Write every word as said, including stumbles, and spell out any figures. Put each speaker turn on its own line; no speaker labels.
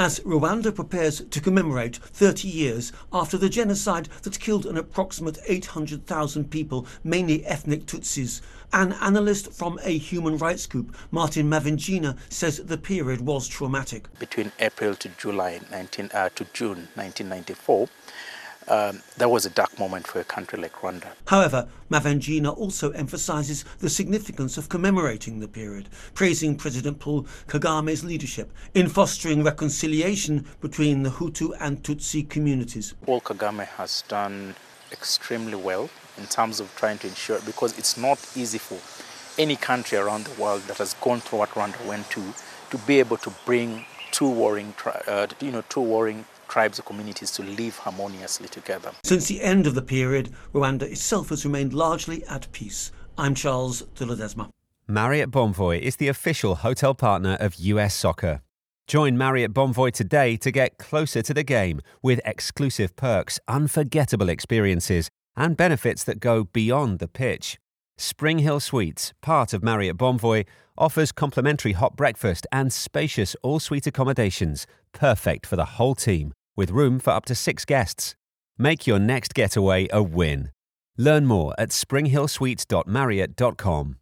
as Rwanda prepares to commemorate thirty years after the genocide that killed an approximate eight hundred thousand people, mainly ethnic Tutsis. An analyst from a human rights group, Martin Mavinjina, says the period was traumatic.
Between April to July nineteen, uh, to June nineteen ninety-four, Um, that was a dark moment for a country like Rwanda.
However, Mavinjina also emphasises the significance of commemorating the period, praising President Paul Kagame's leadership in fostering reconciliation between the Hutu and Tutsi communities.
Paul Kagame has done extremely well in terms of trying to ensure, because it's not easy for any country around the world that has gone through what Rwanda went to, to be able to bring two warring, uh, you know, two warring tribes or communities to live harmoniously together.
Since the end of the period, Rwanda itself has remained largely at peace. I'm Charles de Ledesma.
Marriott Bonvoy is the official hotel partner of U S Soccer. Join Marriott Bonvoy today to get closer to the game with exclusive perks, unforgettable experiences, and benefits that go beyond the pitch. Spring Hill Suites, part of Marriott Bonvoy, offers complimentary hot breakfast and spacious all-suite accommodations, perfect for the whole team, with room for up to six guests. Make your next getaway a win. Learn more at spring hill suites dot marriott dot com.